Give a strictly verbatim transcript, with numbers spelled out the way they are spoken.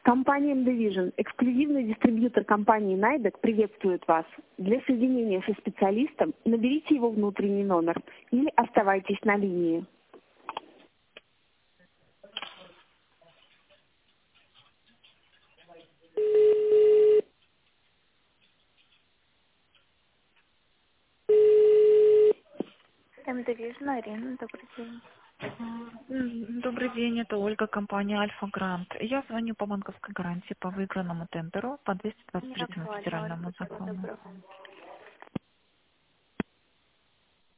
Компания Endivision, эксклюзивный дистрибьютор компании Найдек, приветствует вас. Для соединения со специалистом наберите его внутренний номер или оставайтесь на линии. Endivision, Арина, добрый день. М, Добрый день, это Ольга, компания Альфа Грант. Я звоню по банковской гарантии по выигранному тендеру по двести двадцать Не третьему актуально, федеральному Ольга, всего закону. доброго.